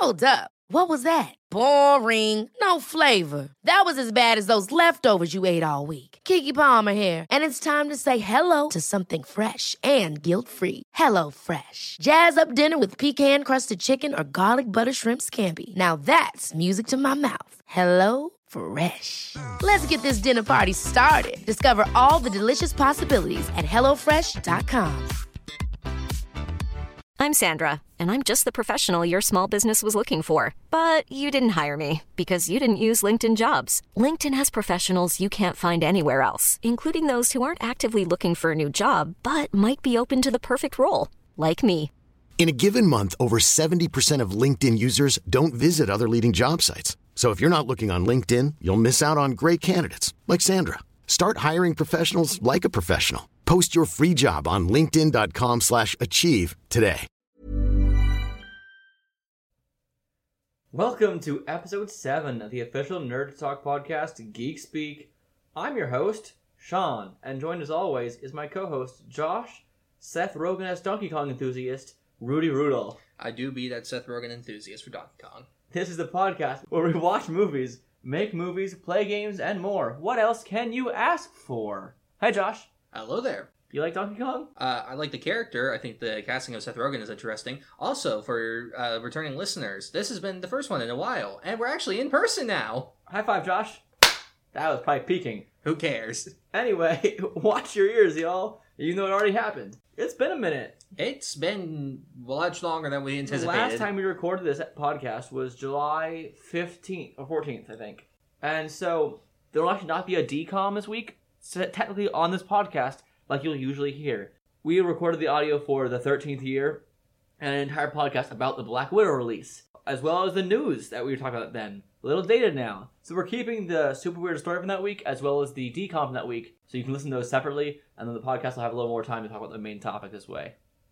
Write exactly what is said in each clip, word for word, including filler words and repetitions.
Hold up. What was that? Boring. No flavor. That was as bad as those leftovers you ate all week. Keke Palmer here. And it's time to say hello to something fresh and guilt-free. Hello Fresh. Jazz up dinner with pecan-crusted chicken or garlic butter shrimp scampi. Now that's music to my mouth. Hello Fresh. Let's get this dinner party started. Discover all the delicious possibilities at hello fresh dot com. I'm Sandra, and I'm just the professional your small business was looking for. But you didn't hire me because you didn't use LinkedIn Jobs. LinkedIn has professionals you can't find anywhere else, including those who aren't actively looking for a new job, but might be open to the perfect role, like me. In a given month, over seventy percent of LinkedIn users don't visit other leading job sites. So if you're not looking on LinkedIn, you'll miss out on great candidates, like Sandra. Start hiring professionals like a professional. Post your free job on linkedin dot com slash achieve today. Welcome to episode seven of the official Nerd Talk podcast, Geek Speak. I'm your host, Sean, and joined as always is my co-host, Josh, Seth Rogen as Donkey Kong enthusiast, Rudy Rudolph. I do be that Seth Rogen enthusiast for Donkey Kong. This is the podcast where we watch movies, make movies, play games, and more. What else can you ask for? Hi, Josh. Hello there. You like Donkey Kong? Uh, I like the character. I think the casting of Seth Rogen is interesting. Also, for uh, returning listeners, this has been the first one in a while, and we're actually in person now. High five, Josh. That was probably peaking. Who cares? Anyway, watch your ears, y'all. You know it already happened. It's been a minute. It's been much longer than we anticipated. The last time we recorded this podcast was July fifteenth, or fourteenth, I think. And so, there will actually not be a D COM this week, so technically on this podcast, like you'll usually hear. We recorded the audio for the thirteenth year, and an entire podcast about the Black Widow release, as well as the news that we were talking about then. A little dated now. So we're keeping the super weird story from that week, as well as the D COM from that week, so you can listen to those separately, and then the podcast will have a little more time to talk about the main topic this way.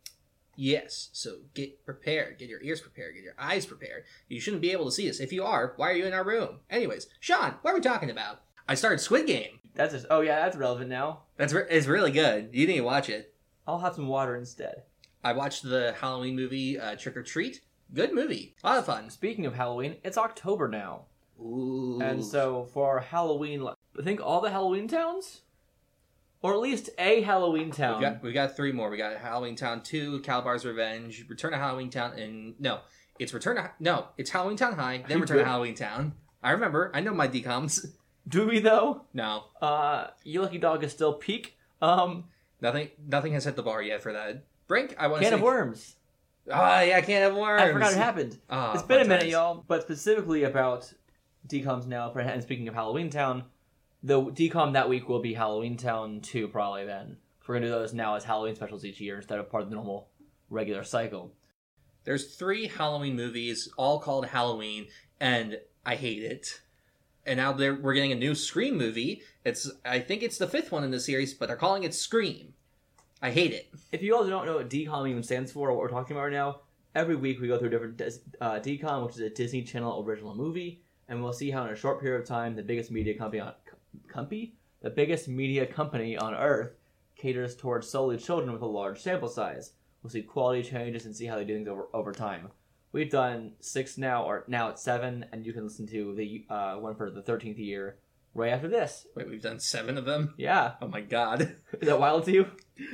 Yes, so get prepared. Get your ears prepared. Get your eyes prepared. You shouldn't be able to see us. If you are, why are you in our room? Anyways, Sean, what are we talking about? I started Squid Game. That's just, oh yeah, that's relevant now. That's re- It's really good. You need to watch it. I'll have some water instead. I watched the Halloween movie, uh, Trick or Treat. Good movie. A lot of fun. Speaking of Halloween, it's October now. Ooh. And so for Halloween, I think all the Halloween towns? Or at least a Halloween town. We've got, we've got three more. We got Halloween Town two, Calabar's Revenge, Return to Halloween Town, and... No, it's Return to... No, it's Halloween Town High, then Return to Halloween Town. I remember. I know my D COMs. Do we, though? No. Uh, You Lucky Dog is still peak. Um, Nothing Nothing has hit the bar yet for that. Brink, I want to Can say... of Worms. Oh, yeah, Can of Worms. I forgot it happened. Oh, it's been a minute, times. y'all. But specifically about D COMs now, and speaking of Halloween Town, the D COM that week will be Halloween Town two, probably then. We're going to do those now as Halloween specials each year instead of part of the normal regular cycle. There's three Halloween movies, all called Halloween, and I hate it. And now they're, we're getting a new Scream movie. It's I think it's the fifth one in the series, but they're calling it Scream. I hate it. If you all don't know what D COM even stands for, or what we're talking about right now, every week we go through a different uh, D COM, which is a Disney Channel original movie, and we'll see how in a short period of time the biggest media company on company, the biggest media company on Earth caters towards solely children with a large sample size. We'll see quality changes and see how they do things over over time. We've done six now, or now it's seven, and you can listen to the uh, one for the thirteenth year right after this. Wait, we've done seven of them? Yeah. Oh my god. Is that wild to you?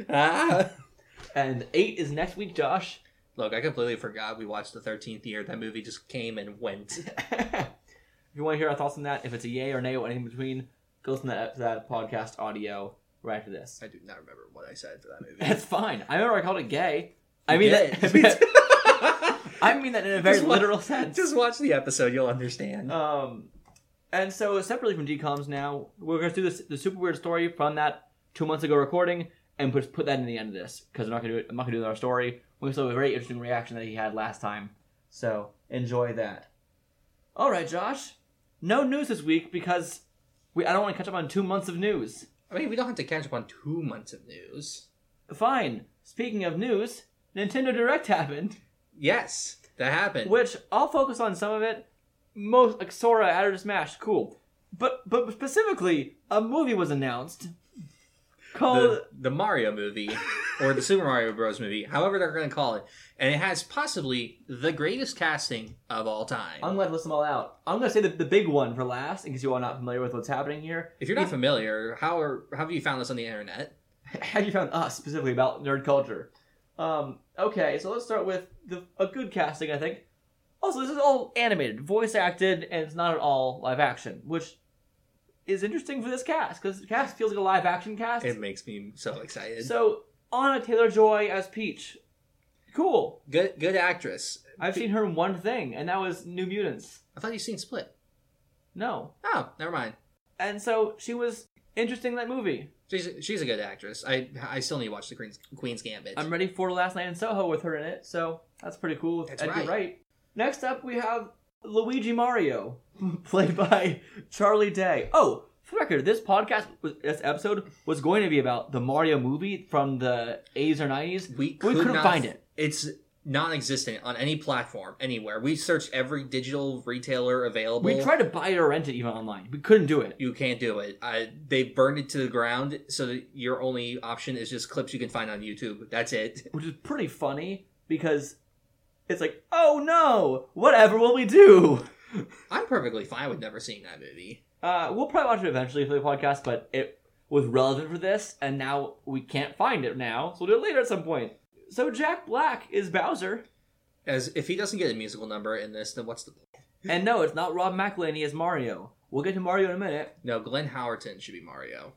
Ah. And eight is next week, Josh. Look, I completely forgot we watched the thirteenth year. That movie just came and went. If you want to hear our thoughts on that, if it's a yay or nay or anything in between, go listen to that, to that podcast audio right after this. I do not remember what I said for that movie. That's fine. I remember I called it gay. I You mean did. that. I mean, I mean that in a very Just wa- literal sense. Just watch the episode, you'll understand. Um, and so separately from D COMs now, we're going to do this the super weird story from that two months ago recording and put put that in the end of this because I'm not going to do it. I'm not going to do our story. We saw a very interesting reaction that he had last time, so enjoy that. All right, Josh. No news this week because we I don't want to catch up on two months of news. I mean, we don't have to catch up on two months of news. Fine. Speaking of news, Nintendo Direct happened. Yes, that happened. Which I'll focus on some of it. Most like Sora added to Smash, cool. But but specifically, a movie was announced. called the, the Mario movie, or the Super Mario Bros. Movie, however they're going to call it. And it has possibly the greatest casting of all time. I'm going to list them all out. I'm going to say the, the big one for last, in case you are not familiar with what's happening here. If you're not familiar, how are how have you found this on the internet? How have you found us, specifically, about nerd culture? Um, okay, so let's start with the, a good casting, I think. Also, this is all animated, voice acted, and it's not at all live action, which is interesting for this cast, because the cast feels like a live action cast. It makes me so excited. So, Anna Taylor-Joy as Peach. Cool. Good good actress. I've seen her in one thing, and that was New Mutants. I thought you'd seen Split. No. Oh, never mind. And so, she was interesting in that movie. She's a, she's a good actress. I I still need to watch the Queen's, Queen's Gambit. I'm ready for Last Night in Soho with her in it, so that's pretty cool. That's Edgar right. Wright. Next up, we have Luigi Mario, played by Charlie Day. Oh, for the record, this podcast, this episode, was going to be about the Mario movie from the eighties or nineties. we, but we couldn't not, find it. It's non-existent on any platform, anywhere. We searched every digital retailer available. We tried to buy it or rent it even online. We couldn't do it. You can't do it. I, they burned it to the ground, so that your only option is just clips you can find on YouTube. That's it. Which is pretty funny, because it's like, oh no, whatever will we do? I'm perfectly fine with never seeing that movie. Uh, we'll probably watch it eventually for the podcast, but it was relevant for this, and now we can't find it now, so we'll do it later at some point. So Jack Black is Bowser. As if he doesn't get a musical number in this, then what's the point? And no, it's not Rob McElhenney as Mario. We'll get to Mario in a minute. No, Glenn Howerton should be Mario.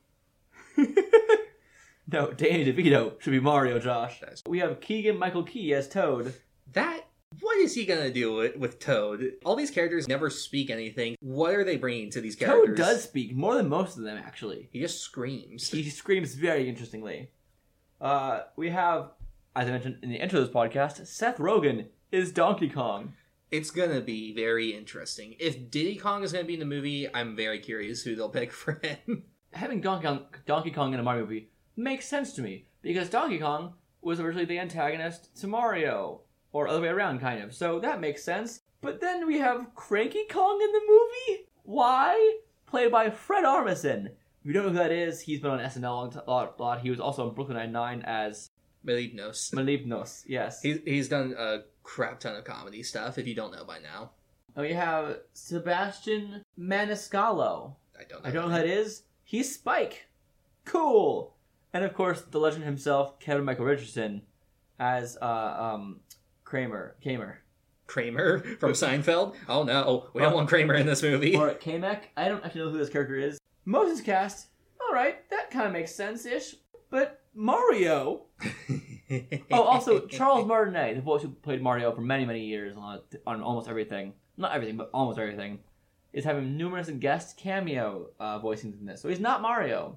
No, Danny DeVito should be Mario, Josh. That's- We have Keegan-Michael Key as Toad. That... What is he gonna do with, with Toad? All these characters never speak anything. What are they bringing to these characters? Toad does speak, more than most of them, actually. He just screams. He screams very interestingly. Uh, we have, as I mentioned in the intro of this podcast, Seth Rogen is Donkey Kong. It's gonna be very interesting. If Diddy Kong is gonna be in the movie, I'm very curious who they'll pick for him. Having Donkey Kong, Donkey Kong in a Mario movie makes sense to me, because Donkey Kong was originally the antagonist to Mario. Or other way around, kind of. So that makes sense. But then we have Cranky Kong in the movie? Why? Played by Fred Armisen. If you don't know who that is, he's been on S N L a lot. A lot. He was also on Brooklyn Nine-Nine as... Malignos. Malignos, yes. He's, he's done a crap ton of comedy stuff, if you don't know by now. And we have Sebastian Maniscalco. I don't know. I don't know who that is. He's Spike. Cool. And of course, the legend himself, Kevin Michael Richardson, as... uh um. Kramer. Kramer. Kramer from Seinfeld? Oh no, we don't want Kramer in this movie. Or Kamek. I don't actually know who this character is. Moses cast. Alright, that kind of makes sense-ish. But Mario... oh, also, Charles Martinet, the voice who played Mario for many, many years on, on almost everything. Not everything, but almost everything. Is having numerous guest cameo uh, voicings in this. So he's not Mario.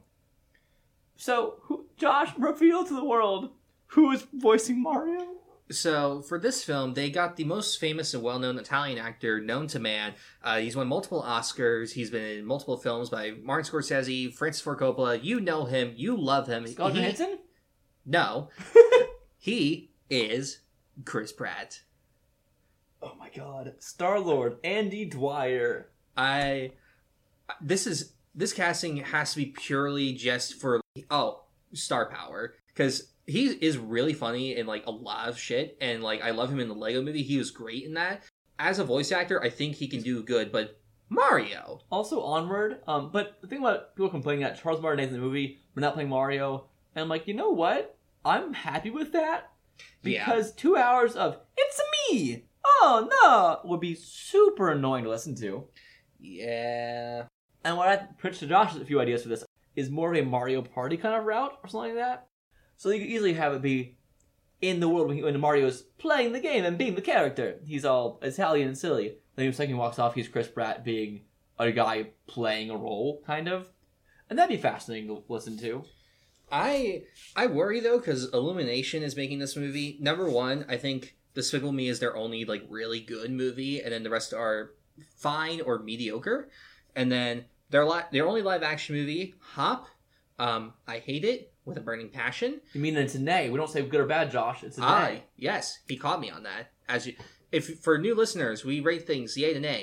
So, who, Josh, reveal to the world who is voicing Mario? So, for this film, they got the most famous and well-known Italian actor known to man. Uh, he's won multiple Oscars. He's been in multiple films by Martin Scorsese, Francis Ford Coppola. You know him. You love him. Scarlett He- Johansson? No. He is Chris Pratt. Oh my god. Star-Lord, Andy Dwyer. I... This is... This casting has to be purely just for... Oh, star power. Because... He is really funny in, like, a lot of shit, and, like, I love him in the Lego movie. He was great in that. As a voice actor, I think he can do good, but Mario! Also Onward, um, but the thing about people complaining that Charles Martinet's in the movie, we're not playing Mario, and I'm like, you know what? I'm happy with that, because yeah. two hours of, it's me! Oh, no! Would be super annoying to listen to. Yeah. And what I pitched to Josh a few ideas for this is more of a Mario Party kind of route, or something like that. So you could easily have it be in the world when, he, when Mario's playing the game and being the character. He's all Italian and silly. Then the second he walks off, he's Chris Pratt being a guy playing a role, kind of. And that'd be fascinating to listen to. I I worry, though, because Illumination is making this movie. Number one, I think Despicable Me is their only, like, really good movie, and then the rest are fine or mediocre. And then their, li- their only live-action movie, Hop, um, I hate it. With a burning passion. You mean it's an A? We don't say good or bad, Josh. It's an A. Ah, yes. He caught me on that. As you, if for new listeners, we rate things yay and A.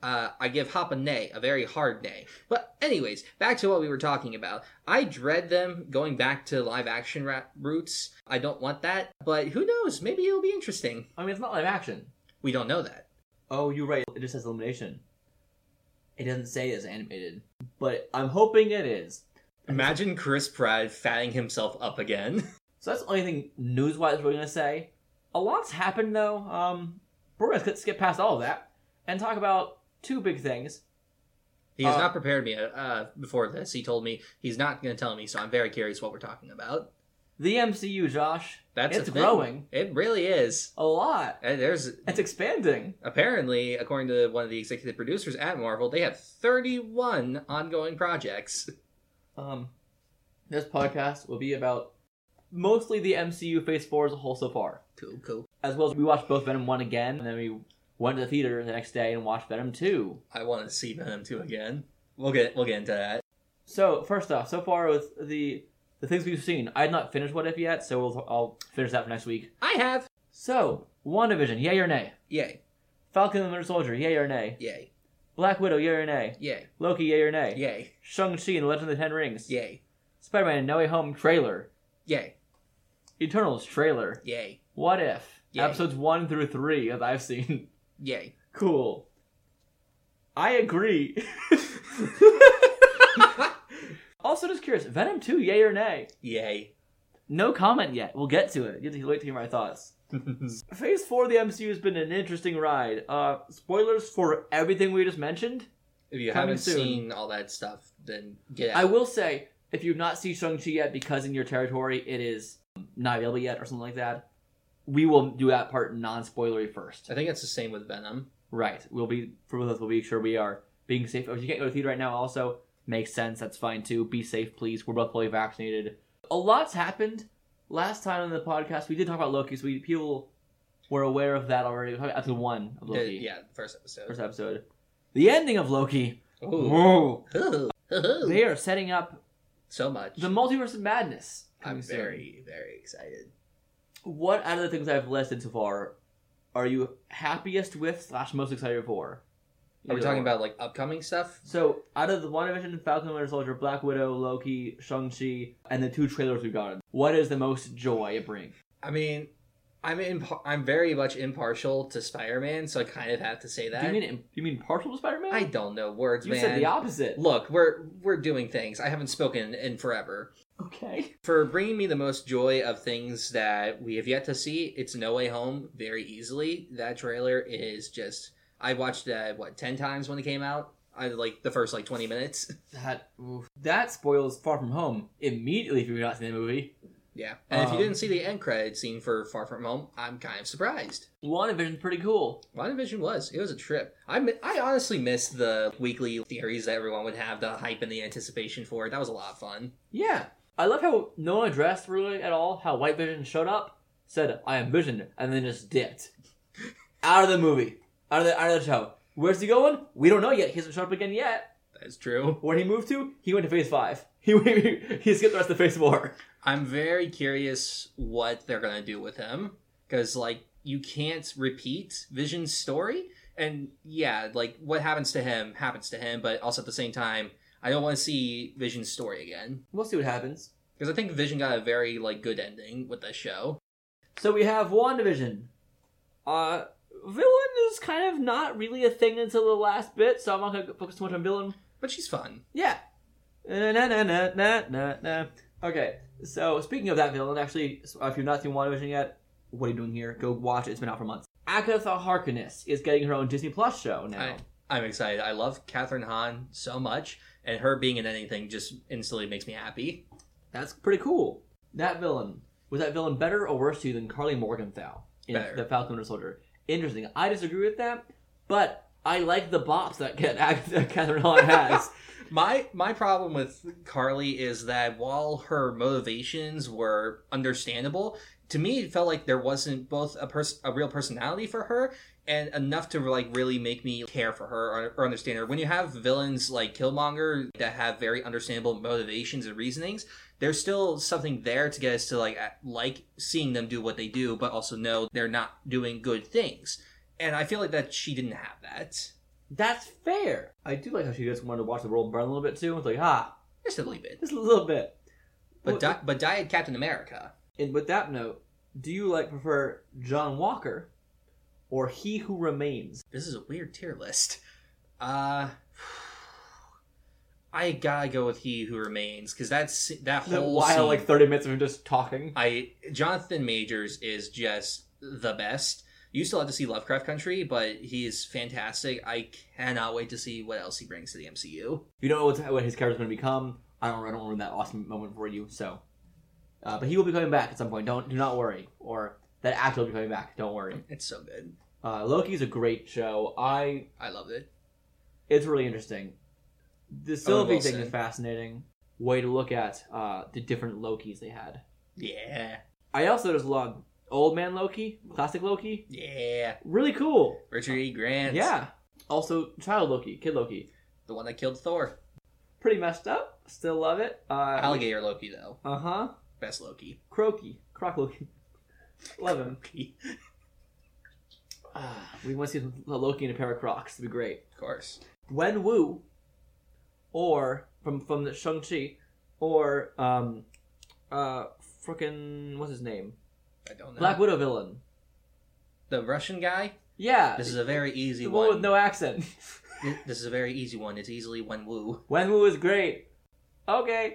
Uh, I give Hop a nay, a very hard nay. But anyways, back to what we were talking about. I dread them going back to live action ra- roots. I don't want that, but who knows? Maybe it'll be interesting. I mean, it's not live action. We don't know that. Oh, you're right. It just says Illumination. It doesn't say it's animated, but I'm hoping it is. Imagine Chris Pratt fatting himself up again. So that's the only thing news-wise we're going to say. A lot's happened, though. Um, we're going to skip past all of that and talk about two big things. He has uh, not prepared me uh, before this. He told me he's not going to tell me, so I'm very curious what we're talking about. The M C U, Josh. That's it's a thing. growing. It really is. A lot. And there's It's expanding. apparently, according to one of the executive producers at Marvel, they have thirty-one ongoing projects. Um, this podcast will be about mostly the M C U Phase four as a whole so far. Cool, cool. As well as we watched both Venom one again, and then we went to the theater the next day and watched Venom two. I want to see Venom two again. We'll get we'll get into that. So, first off, so far with the the things we've seen, I had not finished What If yet, so we'll, I'll finish that for next week. I have. So, WandaVision, yay or nay? Yay. Falcon and the Winter Soldier, yay or nay? Yay. Black Widow, yay or nay? Yay. Loki, yay or nay? Yay. Shang-Chi and the Legend of the Ten Rings. Yay. Spider-Man No Way Home trailer. Yay. Eternals trailer. Yay. What If? Yay. Episodes one through three that I've seen. Yay. Cool. I agree. Also, just curious, Venom two, yay or nay? Yay. No comment yet. We'll get to it. You have to wait to hear my thoughts. Phase four of the M C U has been an interesting ride. Uh, spoilers for everything we just mentioned. If you Coming haven't soon. seen all that stuff, then get out. I will say, if you've not seen Shang-Chi yet because in your territory it is not available yet or something like that, we will do that part non-spoilery first. I think it's the same with Venom. Right. We'll be, for both of us, we'll make sure we are being safe. If you can't go to the theater right now also, makes sense. That's fine too. Be safe, please. We're both fully vaccinated. A lot's happened. Last time on the podcast, we did talk about Loki, so we, people were aware of that already. Episode one of Loki. Yeah, the first episode. First episode. The ending of Loki. Ooh. Whoa. Ooh. They are setting up So much. the multiverse of madness. I'm coming soon. very, very excited. What out of the things I've listed so far are you happiest with slash most excited for? Are we Either talking or. about like upcoming stuff? So, out of the WandaVision, Falcon and Winter Soldier, Black Widow, Loki, Shang-Chi, and the two trailers we got, what is the most joy it brings? I mean, I'm in. I'm very much impartial to Spider-Man, so I kind of have to say that. Do you mean you mean partial to Spider-Man? I don't know words, You man. said the opposite. Look, we're we're doing things. I haven't spoken in forever. Okay. For bringing me the most joy of things that we have yet to see, it's No Way Home very easily. That trailer is just... I watched that, what, ten times when it came out? I like the first, like, twenty minutes. That oof. That spoils Far From Home immediately if you've not seen the movie. Yeah. And if Um, you didn't see the end credit scene for Far From Home, I'm kind of surprised. WandaVision's pretty cool. WandaVision was. It was a trip. I, mi- I honestly missed the weekly theories that everyone would have, the hype and the anticipation for it. That was a lot of fun. Yeah. I love how no one addressed really at all how White Vision showed up, said, I am Vision, and then just dipped. Out of the movie. Out of the, out of the show. Where's he going? We don't know yet. He hasn't shown up again yet. That's true. Where he moved to? He went to Phase five. He, he skipped the rest of Phase four. I'm very curious what they're going to do with him. Because, like, you can't repeat Vision's story. And, yeah, like, what happens to him happens to him. But also at the same time, I don't want to see Vision's story again. We'll see what happens. Because I think Vision got a very, like, good ending with this show. So we have WandaVision. Uh, villain is kind of not really a thing until the last bit, so I'm not going to focus too much on villain. But she's fun. Yeah. Na, na, na, na, na, na, na. Okay, so speaking of that villain, actually, if you've not seen WandaVision yet, what are you doing here? Go watch it. It's been out for months. Agatha Harkness is getting her own Disney Plus show now. I, I'm excited. I love Catherine Hahn so much, and her being in anything just instantly makes me happy. That's pretty cool. That villain. Was that villain better or worse to you than Carly Morgenthau in Better. The Falcon Winter Soldier? Interesting. I disagree with that, but I like the bops that Agatha Catherine Hahn has. My my problem with Carly is that while her motivations were understandable, to me it felt like there wasn't both a pers- a real personality for her and enough to like really make me care for her or, or understand her. When you have villains like Killmonger that have very understandable motivations and reasonings, there's still something there to get us to like like seeing them do what they do, but also know they're not doing good things. And I feel like that she didn't have that. That's fair. I do like how she just wanted to watch the world burn a little bit too. It's like, ah, Just a little bit. just a little bit. But, Well, di- but died Captain America. And with that note, do you like prefer John Walker or He Who Remains? This is a weird tier list. Uh, I gotta go with He Who Remains, because that's that The whole while scene. like thirty minutes of him just talking. I Jonathan Majors is just the best. You still have to see Lovecraft Country, but he is fantastic. I cannot wait to see what else he brings to the M C U. You don't know what's, what his character's going to become. I don't. I don't ruin that awesome moment for you. So, uh, but he will be coming back at some point. Don't do not worry. Or that actor will be coming back. Don't worry. It's so good. Uh, Loki's a great show. I. I loved it. It's really interesting. The Sylvie thing Wilson. is fascinating. Way to look at uh, the different Lokis they had. Yeah. I also just love Old Man Loki, classic Loki. Yeah. Really cool. Richard E. Grant. Yeah. Also, Child Loki, Kid Loki. The one that killed Thor. Pretty messed up. Still love it. Uh, Alligator Loki, though. Uh huh. Best Loki. Croaky. Croc Loki. Love him. Loki. Ah, we want to see Loki in a pair of Crocs. It'd be great. Of course. Wen Wu, or from from the Shang-Chi, or um, uh, frickin' what's his name? I don't know. Black Widow villain. The Russian guy? Yeah. This is a very easy the one. one with no accent. This is a very easy one. It's easily Wen Wu. Wen Wu is great. Okay.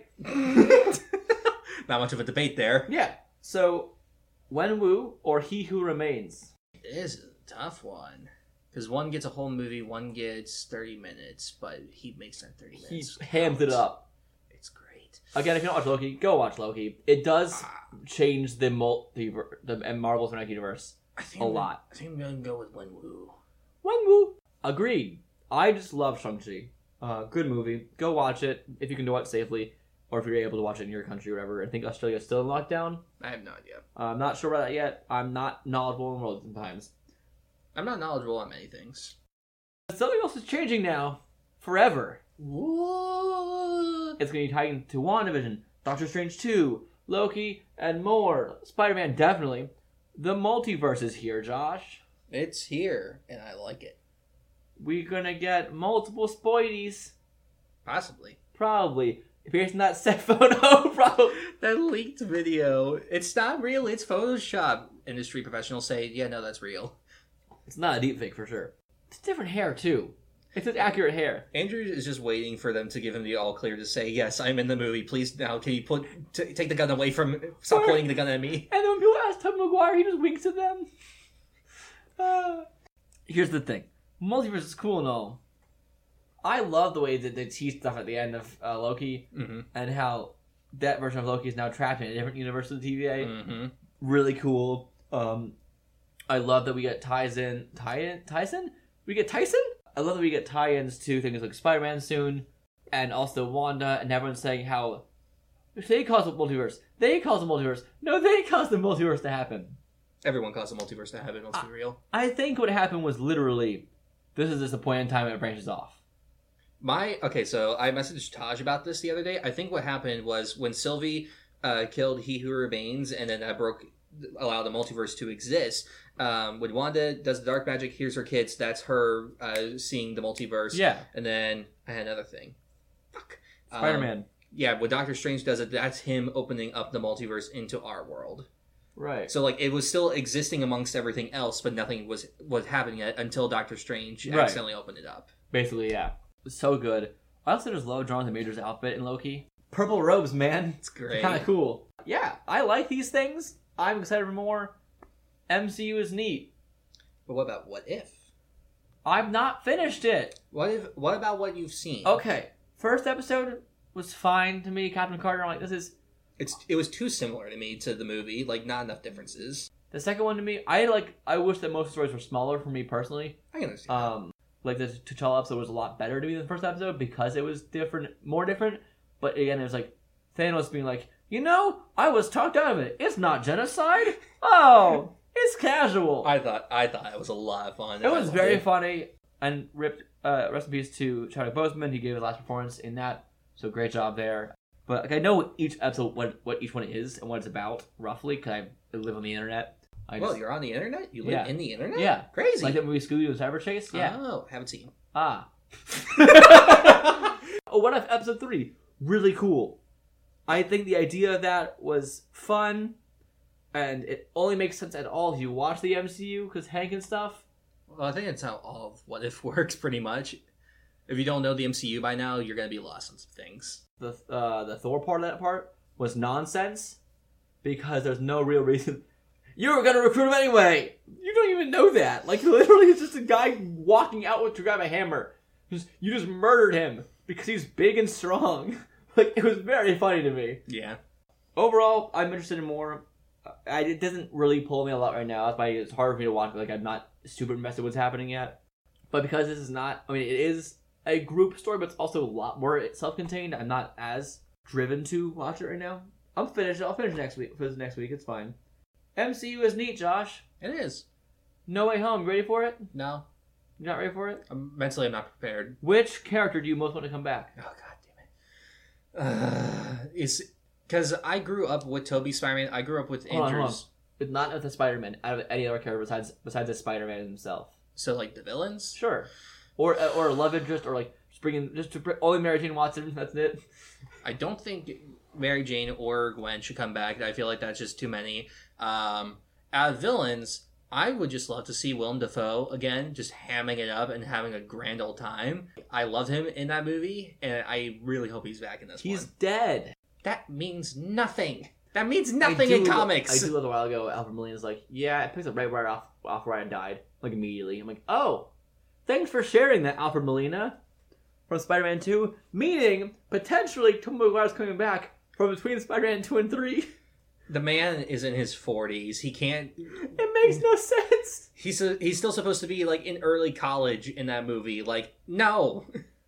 Not much of a debate there. Yeah. So, Wen Wu or He Who Remains? It is a tough one. Because one gets a whole movie, one gets thirty minutes, but he makes that thirty He minutes. hams it up. It's great. Again, if you don't watch Loki, go watch Loki. It does change the multi the and Marvel Cinematic Universe I think a I'm lot. Gonna, I think I'm going to go with Wen Wu. Wen Wu. Agreed. I just love Shang-Chi. Uh, good movie. Go watch it if you can do it safely, or if you're able to watch it in your country or whatever. I think Australia's still in lockdown. I have no idea. Uh, I'm not sure about that yet. I'm not knowledgeable in the world sometimes. I'm not knowledgeable on many things. Something else is changing now. Forever. What? It's going to be tied into WandaVision, Doctor Strange two, Loki, and more. Spider-Man, definitely. The multiverse is here, Josh. It's here, and I like it. We're going to get multiple Spoidies. Possibly. Probably. If you're in that set photo, probably. That leaked video. It's not real, it's Photoshop. Industry professionals say, yeah, no, that's real. It's not a deepfake for sure. It's different hair, too. It's just accurate hair. Andrew is just waiting for them to give him the all clear to say, yes, I'm in the movie. Please, now, can you put t- take the gun away from... Stop Sorry. pointing the gun at me. And then when people ask Tom McGuire, he just winks at them. Uh, here's the thing. Multiverse is cool and all. I love the way that they tease stuff at the end of uh, Loki, Mm-hmm. and how that version of Loki is now trapped in a different universe of the T V A. Mm-hmm. Really cool. Um, I love that we get ties in... Tie Tyson? We get Tyson? I love that we get tie-ins to things like Spider-Man soon, and also Wanda, and everyone's saying how they caused the multiverse. They caused the multiverse. No, they caused the multiverse to happen. Everyone caused the multiverse to happen, let's be real. I think what happened was literally, this is just a point in time and it branches off. My okay, so I messaged Taj about this the other day. I think what happened was when Sylvie uh, killed He Who Remains, and then that broke, allowed the multiverse to exist. Um, when Wanda does the dark magic, hears her kids. That's her uh, seeing the multiverse. Yeah. And then I had another thing. Fuck. Um, Spider-Man. yeah, when Doctor Strange does it, that's him opening up the multiverse into our world. Right. So like it was still existing amongst everything else, but nothing was was happening yet until Doctor Strange Right. accidentally opened it up. Basically, yeah. So good. I also just love Jonathan Majors' outfit in Loki. Purple robes, man. It's great. Kind of cool. Yeah, I like these things. I'm excited for more. M C U is neat. But what about What If? I've not finished it. What if? What about what you've seen? Okay. First episode was fine to me. Captain Carter, I'm like, this is... It's it was too similar to me to the movie. Like not enough differences. The second one to me, I like. I wish that most stories were smaller for me personally. I can understand. Um, like the T'Challa episode was a lot better to me than the first episode because it was different, more different. But again, it was like Thanos being like, you know, I was talked out of it. It's not genocide. Oh, it's casual. I thought I thought it was a lot of fun. it was I loved very it. funny. And ripped. Uh, rest in peace to Chadwick Boseman. He gave his last performance in that, so great job there. But like, I know each episode what what each one is and what it's about roughly because I live on the internet. I Well, just, you're on the internet? You live Yeah. in the internet? Yeah. Crazy. Like that movie Scooby-Doo and Cyber Chase? Yeah. Oh, haven't seen. Ah. Oh, what if episode three? Really cool. I think the idea of that was fun, and it only makes sense at all if you watch the M C U, because Hank and stuff. Well, I think that's how all of What If works, pretty much. If you don't know the M C U by now, you're going to be lost on some things. The uh, the Thor part of that part was nonsense, because there's no real reason. You were going to recruit him anyway! You don't even know that. Like, literally, it's just a guy walking out with to grab a hammer. Just, you just murdered him, because he's big and strong. Like, it was very funny to me. Yeah. Overall, I'm interested in more. I, it doesn't really pull me a lot right now. That's why it's hard for me to watch. Like, I'm not super invested in what's happening yet. But because this is not... I mean, it is a group story, but it's also a lot more self-contained. I'm not as driven to watch it right now. I'm finished. I'll finish next week. For next week, it's fine. M C U is neat, Josh. It is. No Way Home. You ready for it? No. You're not ready for it? I'm, mentally, I'm not prepared. Which character do you most want to come back? Oh, god damn it. Uh, it's... Because I grew up with Tobey Spider-Man. I grew up with Hold on, hold on. Andrews. It's not with the Spider-Man. Out of any other character besides besides the Spider-Man himself. So, like, the villains? Sure. Or uh, or a love interest, or like just bringing just to bring, only Mary Jane Watson. That's it. I don't think Mary Jane or Gwen should come back. I feel like that's just too many. Um, out of villains, I would just love to see Willem Dafoe again, just hamming it up and having a grand old time. I loved him in that movie, and I really hope he's back in this He's one. dead. That means nothing. That means nothing I in do- comics. I do love a while ago. Alfred Molina's like, yeah, it picks up right where off off where I died, like immediately. I'm like, oh, thanks for sharing that, Alfred Molina, from Spider-Man two. Meaning potentially Tobey Maguire's coming back from between Spider-Man two and three. The man is in his forties. He can't... It makes no sense. He's a, he's still supposed to be, like, in early college in that movie. Like, no.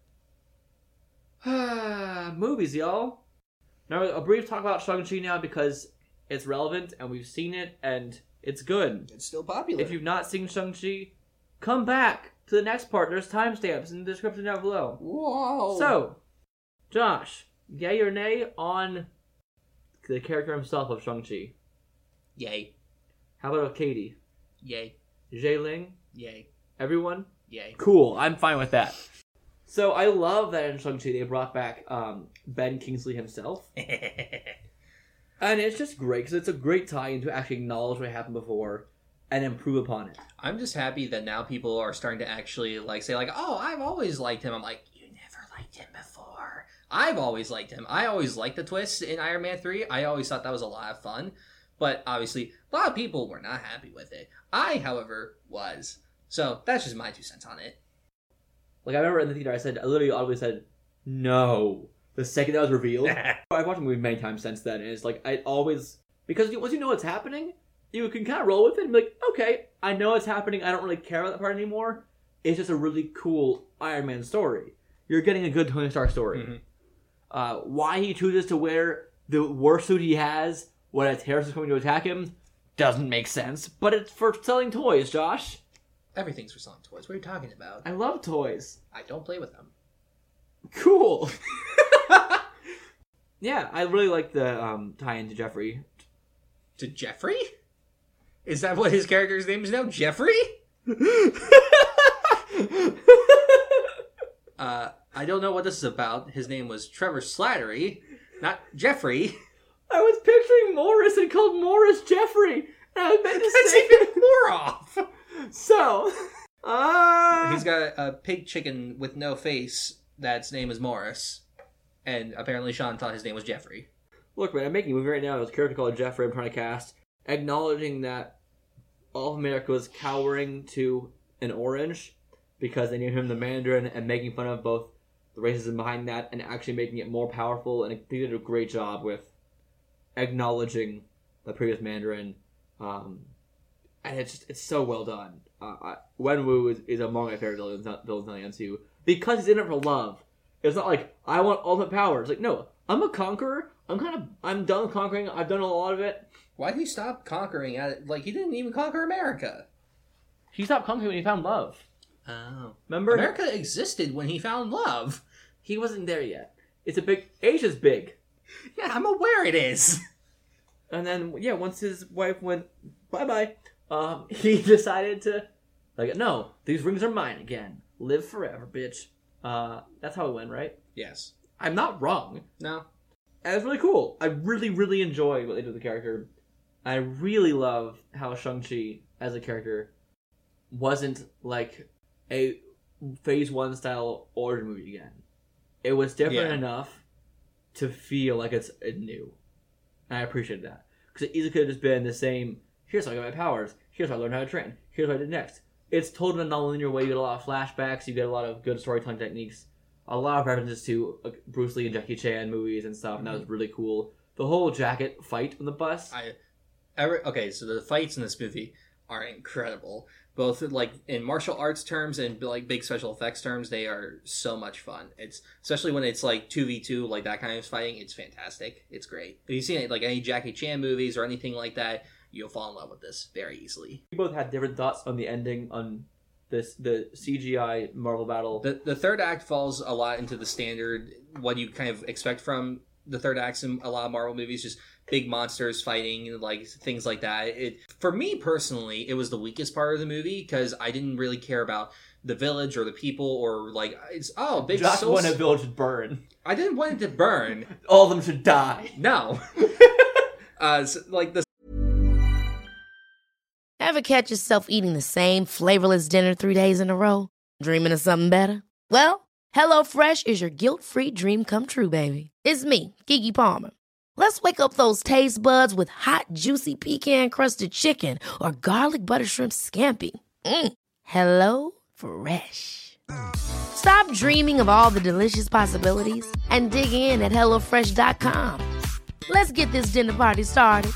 Movies, y'all. Now, a brief talk about Shang-Chi now because it's relevant and we've seen it and it's good. It's still popular. If you've not seen Shang-Chi, come back to the next part. There's timestamps in the description down below. Whoa. So, Josh, yay or nay on the character himself of Shang-Chi? Yay. How about Katie? Yay. Jay Ling? Yay. Everyone? Yay. Cool, I'm fine with that. So I love that in Shang-Chi they brought back um, Ben Kingsley himself. And it's just great, because it's a great tie-in to actually acknowledge what happened before and improve upon it. I'm just happy that now people are starting to actually, like, say, like, oh, I've always liked him. I'm like, you never liked him before. I've always liked him. I always liked the twist in Iron Man three. I always thought that was a lot of fun. But, obviously, a lot of people were not happy with it. I, however, was. So, that's just my two cents on it. Like, I remember in the theater, I said, I literally audibly said, no. The second that was revealed. I've watched the movie many times since then, and it's like, I always... Because once you know what's happening, you can kind of roll with it and be like, okay, I know what's happening, I don't really care about that part anymore. It's just a really cool Iron Man story. You're getting a good Tony Stark story. Mm-hmm. Uh, why he chooses to wear the worst suit he has when a terrorist is coming to attack him doesn't make sense, but it's for selling toys, Josh. Everything's for selling toys. What are you talking about? I love toys. I don't play with them. Cool. Yeah, I really like the um, tie-in to Jeffrey. To Jeffrey? Is that what his character's name is now? Jeffrey? uh, I don't know what this is about. His name was Trevor Slattery, not Jeffrey. I was picturing Morris and called Morris Jeffrey. And I was meant to That's say even more off. So, uh... He's got a, a pig chicken with no face that's name is Morris. And apparently Sean thought his name was Jeffrey. Look, man, I'm making a movie right now. There's a character called Jeffrey I'm trying to cast, acknowledging that all of America was cowering to an orange because they named him the Mandarin, and making fun of both the racism behind that and actually making it more powerful. And they did a great job with acknowledging the previous Mandarin. Um, and it's just, it's so well done. Uh, I, Wenwu is, is among my favorite villains, villains in the M C U because he's in it for love. It's not like, I want ultimate power. It's like, no, I'm a conqueror. I'm kind of, I'm done with conquering. I've done a lot of it. Why'd he stop conquering at it? Like, he didn't even conquer America. He stopped conquering when he found love. Oh. Remember? America existed when he found love. He wasn't there yet. It's a big, Asia's big. Yeah, I'm aware it is. And then, yeah, once his wife went bye-bye. Um, he decided to, like, no, these rings are mine again. Live forever, bitch. Uh, that's how it went, right? Yes. I'm not wrong. No. And it's really cool. I really, really enjoy what they do with the character. I really love how Shang-Chi, as a character, wasn't like a Phase One style origin movie again. It was different Yeah. enough to feel like it's new. And I appreciate that. Because it easily could have just been the same, here's how I got my powers, here's how I learned how to train, here's what I did next. It's told in a non-linear way. You get a lot of flashbacks, you get a lot of good storytelling techniques, a lot of references to like, Bruce Lee and Jackie Chan movies and stuff, and that was really cool. The whole jacket fight on the bus. I, every, okay, so the fights in this movie are incredible. Both like in martial arts terms and like big special effects terms, they are so much fun. It's especially when it's like two v two, like that kind of fighting. It's fantastic. It's great. If you've seen like any Jackie Chan movies or anything like that, you'll fall in love with this very easily. We both had different thoughts on the ending on this the C G I Marvel battle. The the third act falls a lot into the standard what you kind of expect from the third acts in a lot of Marvel movies, just big monsters fighting, like things like that. It for me personally, it was the weakest part of the movie because I didn't really care about the village or the people or like it's oh big. Josh so- wanted a village to burn. I didn't want it to burn. All of them should die. No. uh, so, like the. Ever catch yourself eating the same flavorless dinner three days in a row? Dreaming of something better? Well, HelloFresh is your guilt-free dream come true, baby. It's me, Keke Palmer. Let's wake up those taste buds with hot, juicy pecan-crusted chicken or garlic butter shrimp scampi. Mm. Hello Fresh. Stop dreaming of all the delicious possibilities and dig in at hello fresh dot com. Let's get this dinner party started.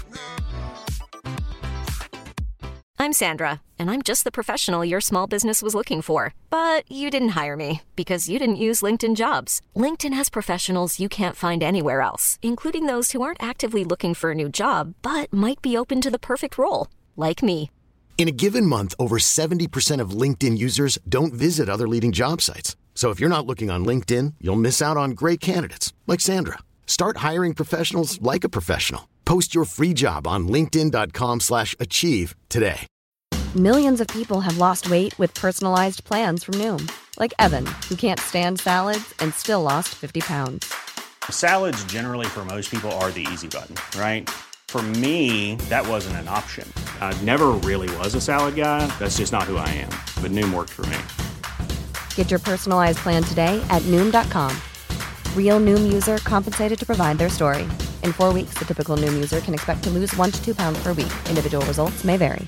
I'm Sandra, and I'm just the professional your small business was looking for. But you didn't hire me because you didn't use LinkedIn Jobs. LinkedIn has professionals you can't find anywhere else, including those who aren't actively looking for a new job, but might be open to the perfect role, like me. In a given month, over seventy percent of LinkedIn users don't visit other leading job sites. So if you're not looking on LinkedIn, you'll miss out on great candidates like Sandra. Start hiring professionals like a professional. Post your free job on linkedin dot com slash achieve today. Millions of people have lost weight with personalized plans from Noom. Like Evan, who can't stand salads and still lost fifty pounds. Salads generally for most people are the easy button, right? For me, that wasn't an option. I never really was a salad guy. That's just not who I am. But Noom worked for me. Get your personalized plan today at Noom dot com. Real Noom user compensated to provide their story. In four weeks, the typical Noom user can expect to lose one to two pounds per week. Individual results may vary.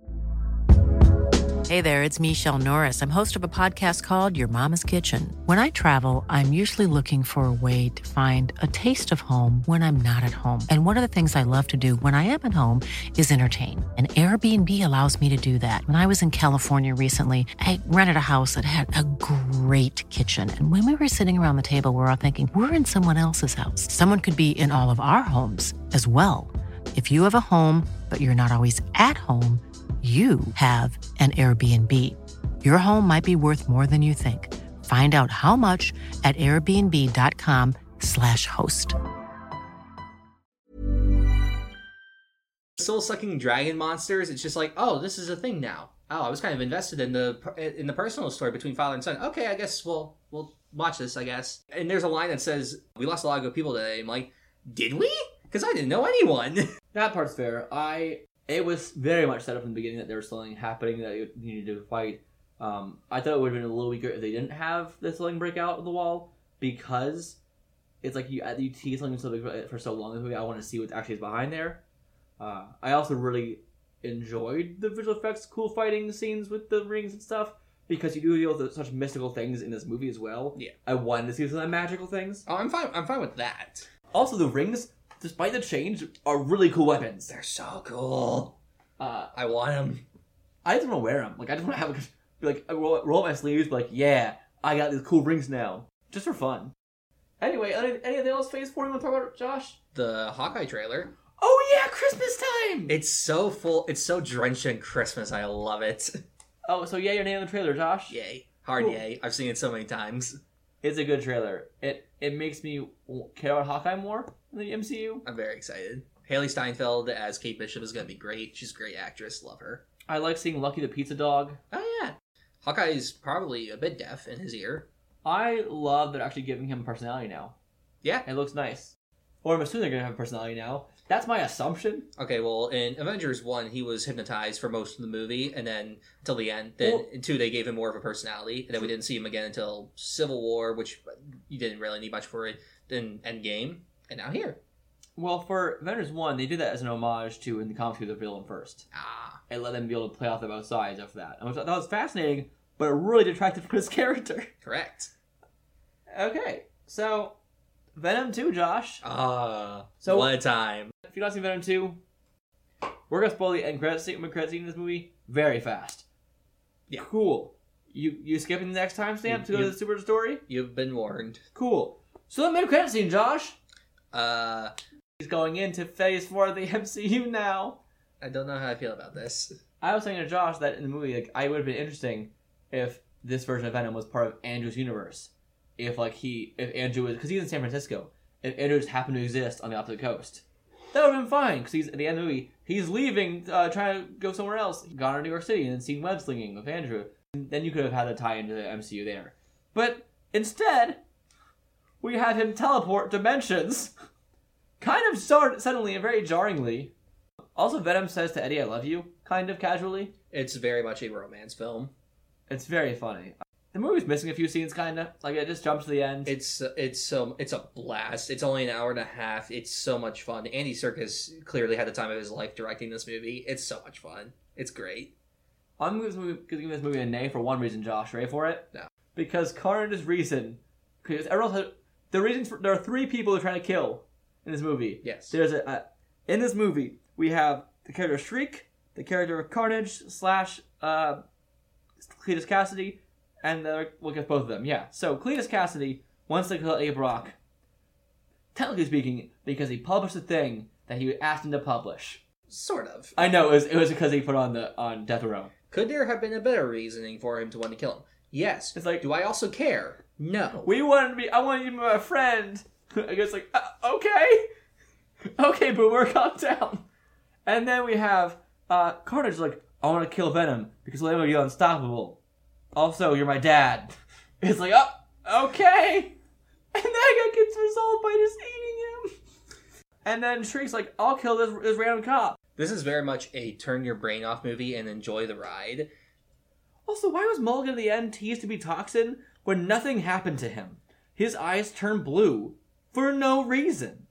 Hey there, it's Michelle Norris. I'm host of a podcast called Your Mama's Kitchen. When I travel, I'm usually looking for a way to find a taste of home when I'm not at home. And one of the things I love to do when I am at home is entertain. And Airbnb allows me to do that. When I was in California recently, I rented a house that had a great kitchen. And when we were sitting around the table, we were all thinking, we're in someone else's house. Someone could be in all of our homes as well. If you have a home, but you're not always at home, you have an Airbnb. Your home might be worth more than you think. Find out how much at airbnb dot com slash host. Soul-sucking dragon monsters, it's just like, oh, this is a thing now. Oh, I was kind of invested in the in the personal story between father and son. Okay, I guess we'll we'll watch this, I guess. And there's a line that says, we lost a lot of good people today. I'm like, did we? Because I didn't know anyone. That part's fair. I it was very much set up in the beginning that there was something happening that you needed to fight. Um, I thought it would have been a little weaker if they didn't have the something break out of the wall, because it's like you you tease something so big for so long in the movie. I want to see what actually is behind there. Uh, I also really enjoyed the visual effects, cool fighting scenes with the rings and stuff, because you do deal with such mystical things in this movie as well. Yeah, I wanted to see some of the magical things. Oh, I'm fine. I'm fine with that. Also, the rings, despite the change, are really cool weapons. They're so cool. Uh, I want them. I just want to wear them. Like I just want to have a, be like I roll, roll up my sleeves, be like, yeah, I got these cool rings now, just for fun. Anyway, any, anything else Phase Four you want to talk about, Josh? The Hawkeye trailer. Oh yeah, Christmas time! It's so full. It's so drenched in Christmas. I love it. Oh, so yeah, you're nailing the trailer, Josh. Yay! Hard Cool. yay! I've seen it so many times. It's a good trailer. It it makes me care about Hawkeye more in the M C U. I'm very excited. Haley Steinfeld as Kate Bishop is going to be great. She's a great actress. Love her. I like seeing Lucky the Pizza Dog. Oh, yeah. Hawkeye's probably a bit deaf in his ear. I love they're actually giving him personality now. Yeah. It looks nice. Or I'm assuming they're going to have personality now. That's my assumption. Okay, well, in Avengers one, he was hypnotized for most of the movie, and then until the end. Then Well- in two, they gave him more of a personality, and then we didn't see him again until Civil War, which you didn't really need much for it. Then Endgame, and now here. Well, for Avengers one, they did that as an homage to, in the comics, who the villain first. Ah. And let them be able to play off the both sides after that. And that was fascinating, but it really detracted from his character. Correct. Okay, so Venom two, Josh. Ah. So- what a time. If you've not seen Venom two, we're going to spoil the end credit scene, credit scene in this movie very fast. Yeah. Cool. You you skipping the next timestamp You- to go to you- the super story? You've been warned. Cool. So the mid credit scene, Josh. Uh, He's going into phase four of the M C U now. I don't know how I feel about this. I was saying to Josh that in the movie, like, I would have been interesting if this version of Venom was part of Andrew's universe. If, like, he, if Andrew was, because he's in San Francisco, if Andrew just happened to exist on the opposite coast. That would have been fine, because he's, at the end of the movie, he's leaving, uh, trying to go somewhere else, gone to New York City, and then seen web slinging with Andrew. And then you could have had a tie into the M C U there. But instead, we had him teleport dimensions. Kind of sort suddenly and very jarringly. Also, Venom says to Eddie, I love you, kind of casually. It's very much a romance film. It's very funny. The movie's missing a few scenes, kind of. Like, it just jumps to the end. It's it's so it's a blast. It's only an hour and a half. It's so much fun. Andy Serkis clearly had the time of his life directing this movie. It's so much fun. It's great. I'm going to give this movie a nay for one reason, Josh. Ready for it? No. Because Carnage's reason... Because everyone else... The reasons for... There are three people they're trying to kill in this movie. Yes. There's a... a in this movie, we have the character of Shriek, the character of Carnage slash uh, Cletus Cassidy, and the, we'll get both of them. Yeah. So Cletus Cassidy wants to kill Eddie Brock. Technically speaking, because he published a thing that he asked him to publish. Sort of. I know it was it was because he put on the on death row. Could there have been a better reasoning for him to want to kill him? Yes. It's like- do I also care? No. We wanted to be. I wanted you to be my friend. I guess like uh, okay, okay, Boomer, calm down. And then we have uh, Carnage like, I want to kill Venom because Venom will be unstoppable. Also, you're my dad. It's like, oh, okay. And then it gets resolved by just eating him. And then Shriek's like, I'll kill this this random cop. This is very much a turn your brain off movie and enjoy the ride. Also, why was Mulligan at the end teased to be Toxin when nothing happened to him? His eyes turned blue for no reason.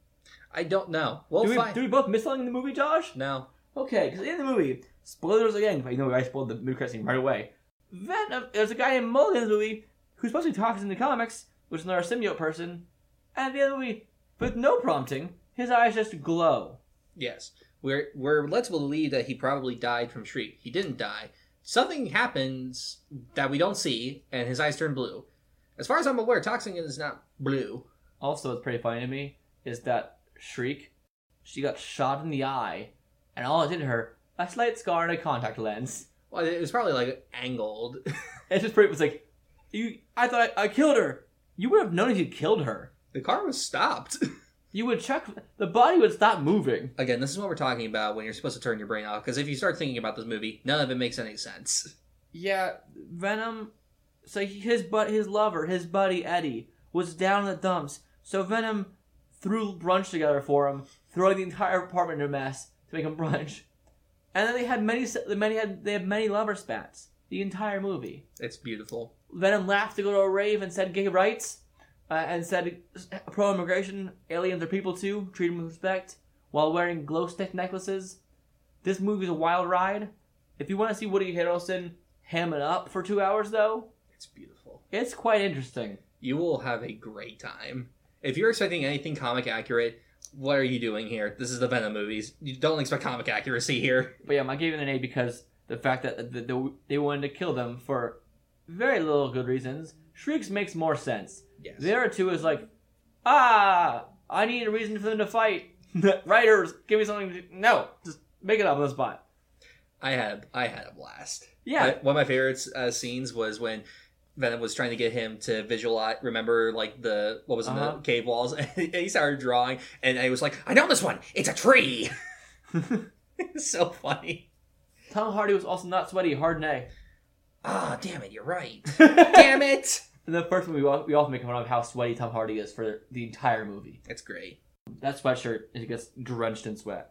I don't know. Well, do, we, fine. do we both miss something in the movie, Josh? No. Okay, because in the movie, spoilers again, but you know I spoiled the mid-credit scene right away. Venom, there's a guy named Mulligan in the movie who's supposed to be Toxin in the comics, which is another symbiote person, and at the end of the movie, with no prompting, his eyes just glow. Yes. We're, we're led to believe that he probably died from Shriek. He didn't die. Something happens that we don't see, and his eyes turn blue. As far as I'm aware, Toxin is not blue. Also, what's pretty funny to me is that Shriek, she got shot in the eye, and all it did to her, a slight scar and a contact lens. Well, it was probably, like, angled. It's just pretty, it was like, you. I thought I, I killed her. You would have known if you killed her. The car was stopped. You would check, the body would stop moving. Again, this is what we're talking about when you're supposed to turn your brain off, because if you start thinking about this movie, none of it makes any sense. Yeah, Venom, so he, his but his lover, his buddy Eddie, was down in the dumps. So Venom threw brunch together for him, throwing the entire apartment in a mess to make him brunch. And then they had many, the many had they had many lover spats the entire movie. It's beautiful. Venom laughed to go to a rave and said gay rights, uh, and said pro-immigration, aliens are people too, treat them with respect, while wearing glow stick necklaces. This movie's a wild ride. If you want to see Woody Harrelson ham it up for two hours, though, It's beautiful. it's quite interesting. You will have a great time. If you're expecting anything comic accurate, what are you doing here? This is the Venom movies. You don't expect comic accuracy here. But yeah, I gave it an A because the fact that the, the, they wanted to kill them for very little good reasons. Shrieks makes more sense. Yes. The other two is like, ah, I need a reason for them to fight. Writers, give me something to... No, just make it up on the spot. I had I had a blast. Yeah. I, one of my favorite uh, scenes was when Venom was trying to get him to visualize, remember, like, the, what was in Uh-huh. the cave walls, and he started drawing, and he was like, I know this one! It's a tree! It's so funny. Tom Hardy was also not sweaty, hard nay. Ah, damn it, you're right. Damn it! In the first movie, we all- we often make fun of how sweaty Tom Hardy is for the entire movie. It's great. That sweatshirt, it gets drenched in sweat.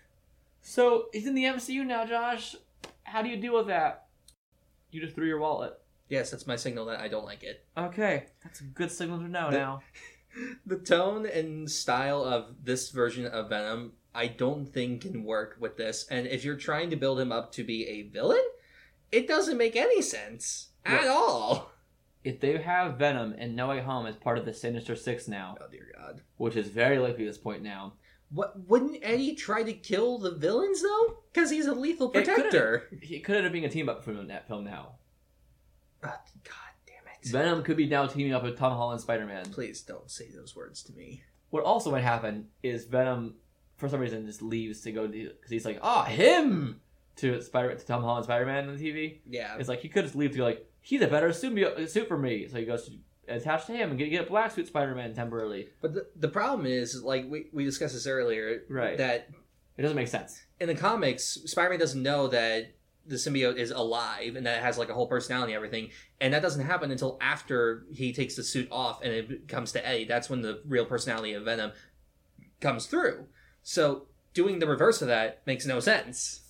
So, he's in the M C U now, Josh. How do you deal with that? You just threw your wallet. Yes, that's my signal that I don't like it. Okay, that's a good signal to know The- now. The tone and style of this version of Venom, I don't think can work with this. And if you're trying to build him up to be a villain, it doesn't make any sense at Yeah. all. If they have Venom and No Way Home as part of the Sinister Six now, Oh dear God. which is very likely at this point now, What wouldn't Eddie try to kill the villains though? Because he's a lethal It could've- protector. it could end up being a team up from that film now. Oh, God damn it! Venom could be now teaming up with Tom Holland Spider-Man. Please don't say those words to me. What also might happen is Venom, for some reason, just leaves to go to because he's like, ah, him to Spider to Tom Holland Spider-Man on the T V. Yeah. It's like he could just leave to go like, he's a better symbiote suit for me, so he goes to attach to him and get get a black suit Spider-Man temporarily. But the, the problem is, like we, we discussed this earlier, Right. that It doesn't make sense. in the comics, Spider-Man doesn't know that the symbiote is alive and that it has like a whole personality and everything, and that doesn't happen until after he takes the suit off and it comes to Eddie. That's when the real personality of Venom comes through. So doing the reverse of that makes no sense.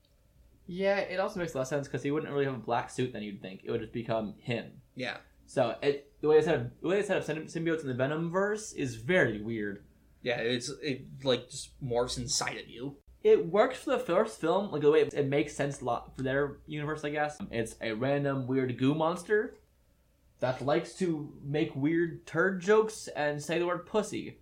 Yeah, it also makes less sense because he wouldn't really have a black suit. Then you'd think it would just become him. Yeah. So it, the way they set up, the way they set up symbi- symbiotes in the Venom verse is very weird. Yeah, it's it like just morphs inside of you. It works for the first film, like the way it, it makes sense a lot for their universe, I guess. It's a random weird goo monster that likes to make weird turd jokes and say the word pussy.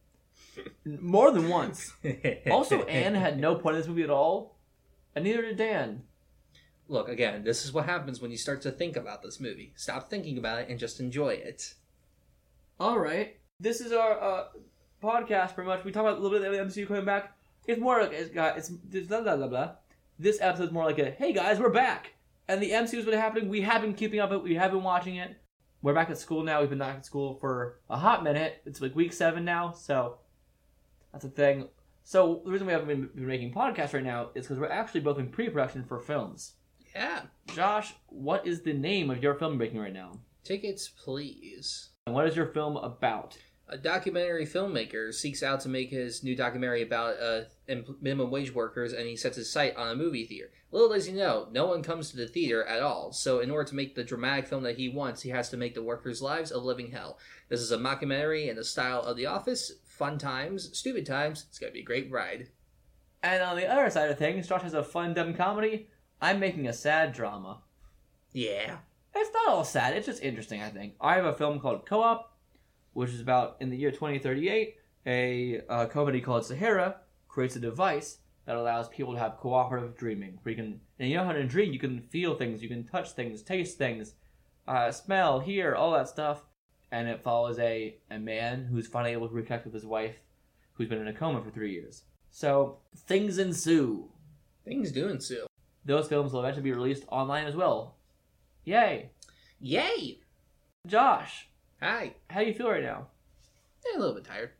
More than once. Also, Anne had no point in this movie at all, and neither did Dan. Look, again, this is what happens when you start to think about this movie. Stop thinking about it and just enjoy it. All right. This is our uh, podcast, pretty much. We talk about a little bit of the M C U coming back. It's more like, it's, got- it's, it's blah, blah, blah, blah. This episode's more like a, hey guys, we're back. And the M C U's been happening. We have been keeping up with it. We have been watching it. We're back at school now. We've been back at school for a hot minute. It's like week seven now, so that's a thing. So the reason we haven't been, been making podcasts right now is because we're actually both in pre-production for films. Yeah. Josh, what is the name of your film you're making right now? Tickets, please. And what is your film about? A documentary filmmaker seeks out to make his new documentary about uh, em- minimum wage workers, and he sets his sight on a movie theater. Little does he know, no one comes to the theater at all. So in order to make the dramatic film that he wants, he has to make the workers' lives a living hell. This is a mockumentary in the style of The Office. Fun times, stupid times. It's going to be a great ride. And on the other side of things, Josh has a fun, dumb comedy. I'm making a sad drama. Yeah. It's not all sad, it's just interesting, I think. I have a film called Co-op, which is about, in the year twenty thirty-eight, a uh, company called Sahara creates a device that allows people to have cooperative dreaming. Where you can, and you know how to dream, you can feel things, you can touch things, taste things, uh, smell, hear, all that stuff. And it follows a, a man who's finally able to reconnect with his wife, who's been in a coma for three years. So, things ensue. Things do ensue. Those films will eventually be released online as well. Yay! Yay! Josh, Hi. how do you feel right now? Yeah, a little bit tired.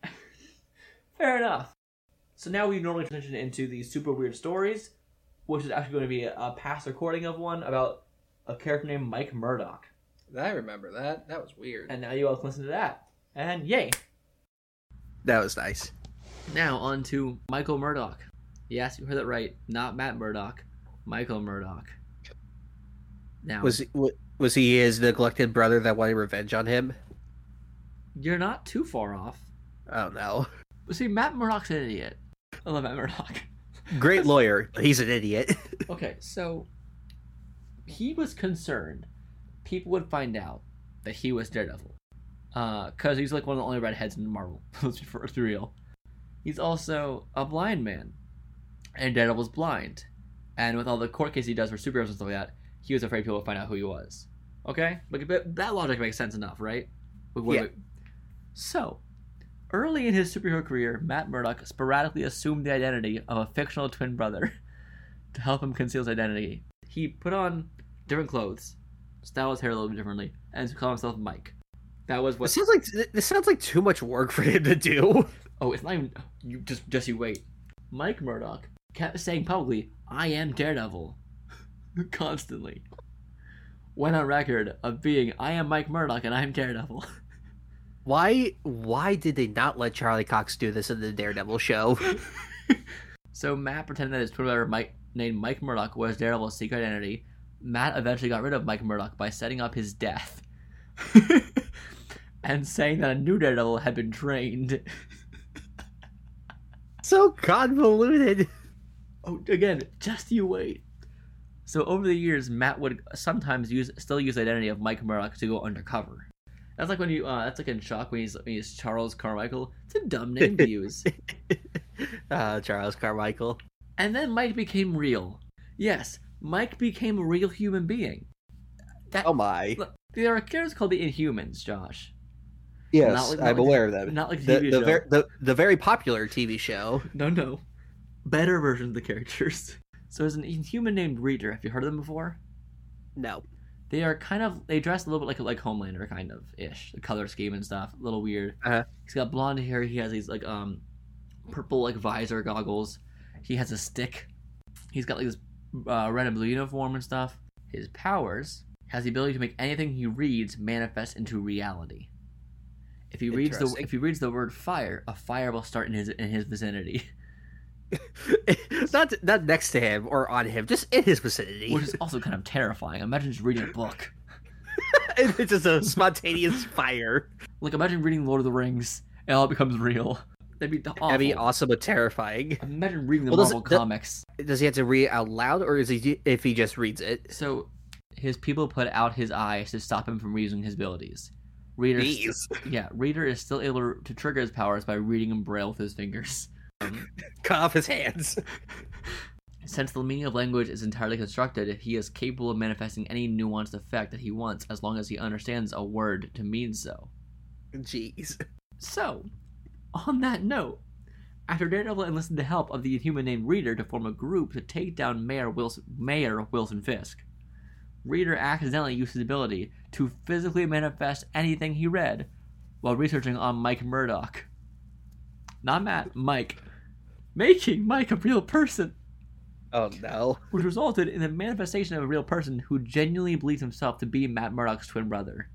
Fair enough. So now we normally transition into these super weird stories, which is actually going to be a, a past recording of one about a character named Mike Murdock. I remember that. That was weird. And now you all can listen to that. And yay! That was nice. Now on to Michael Murdock. Yes, you heard that right. Not Matt Murdock. Michael Murdock. Now, Was he, wa- was he his neglected brother that wanted revenge on him? you're not too far off. Oh no. See, Matt Murdock's an idiot. I love Matt Murdock. Great lawyer. He's an idiot. Okay, so he was concerned people would find out that he was Daredevil. Uh, cause he's like one of the only redheads in Marvel. Let's be for it's real. He's also a blind man, and Daredevil's blind. And with all the court cases he does for superheroes and stuff like that, he was afraid people would find out who he was. Okay, but, but that logic makes sense enough, right? With what Yeah. we- So, early in his superhero career, Matt Murdock sporadically assumed the identity of a fictional twin brother to help him conceal his identity. He put on different clothes style his hair a little bit differently, and call himself Mike. That was what. This sounds like this sounds like too much work for him to do. Oh, it's not even. You just just you wait. Mike Murdock kept saying publicly, "I am Daredevil," constantly. Went on record of being, "I am Mike Murdock and I am Daredevil." Why why did they not let Charlie Cox do this in the Daredevil show? So Matt pretended that his twin brother Mike, named Mike Murdock was Daredevil's secret identity. Matt eventually got rid of Mike Murdock by setting up his death. And saying that a new Daredevil had been trained. So convoluted. Oh, again, just you wait. So over the years, Matt would sometimes use still use the identity of Mike Murdock to go undercover. That's like when you uh, that's like in Shock when he's when he's Charles Carmichael. It's a dumb name to use. uh, Charles Carmichael. And then Mike became real. Yes, Mike became a real human being. That, oh my! Look, there are characters called the Inhumans, Josh. Yes, not like, not I'm like, aware of them. Not like the T V the, show. ver- the the very popular T V show. No, no, better versions of the characters. So there's an Inhuman named Reader. Have you heard of them before? No. They are kind of they dress a little bit like like Homelander kind of ish. The color scheme and stuff, a little weird. Uh-huh. He's got blonde hair. He has these like um purple like visor goggles. He has a stick. He's got like this uh, red and blue uniform and stuff. His powers has the ability to make anything he reads manifest into reality. If he reads the if he reads the word fire, a fire will start in his in his vicinity. not not next to him or on him, just in his vicinity. Which is also kind of terrifying. Imagine just reading a book. It's just a spontaneous fire. Like imagine reading Lord of the Rings and all becomes real. That'd be awful. That'd be awesome but terrifying. Imagine reading the well, Marvel does, comics. Does he have to read it out loud, or is he if he just reads it? So his people put out his eyes to stop him from using his abilities. Reader, st- yeah, Reader is still able to trigger his powers by reading in Braille with his fingers. Um, Cut off his hands. Since the meaning of language is entirely constructed, he is capable of manifesting any nuanced effect that he wants, as long as he understands a word to mean so. Jeez. So, on that note, after Daredevil enlisted the help of the Inhuman named Reader to form a group to take down Mayor Wilson, Mayor Wilson Fisk, Reader accidentally used his ability to physically manifest anything he read while researching on Mike Murdock. Not Matt, Mike. Making Mike a real person. Oh no. Which resulted in the manifestation of a real person who genuinely believes himself to be Matt Murdock's twin brother.